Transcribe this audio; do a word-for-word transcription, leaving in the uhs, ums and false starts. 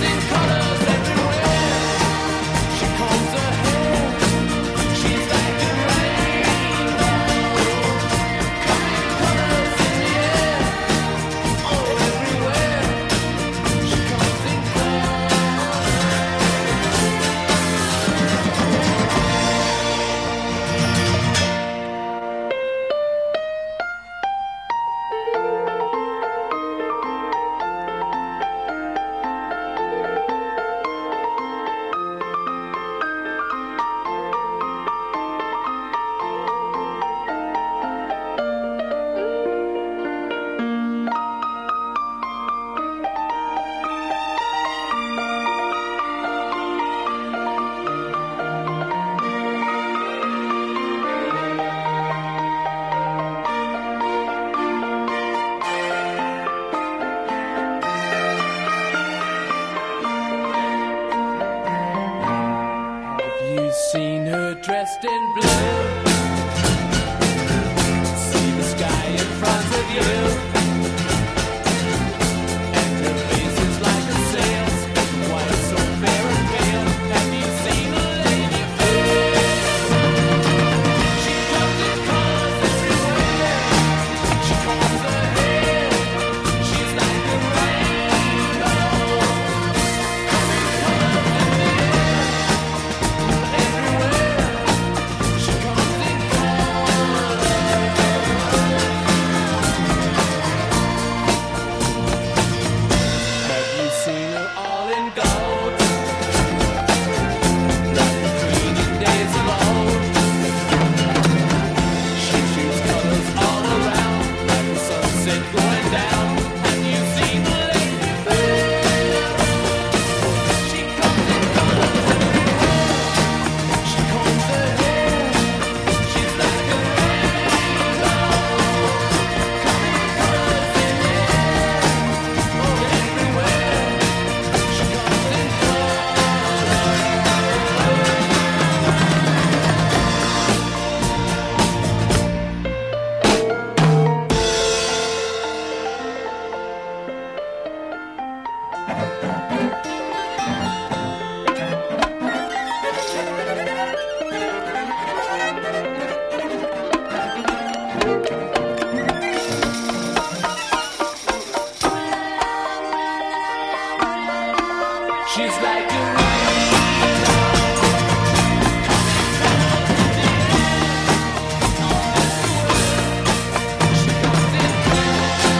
dressed in blue. See the sky in front of you, and her face is like a sail, spoken white, so fair and pale. Have you seen a lady fair? She comes in cars everywhere. She combs her hair. She's like a rainbow, coming colors in the air. Everywhere she comes in colors. Have you seen her all in gold, like the queen in days of old? She shoots colors all around, like the sunset going down. Have you seen the lady fair? She comes in colors everywhere. She combs her hair. She's like a rainbow, coming colors in the air. Oh, everywhere she comes in She's like a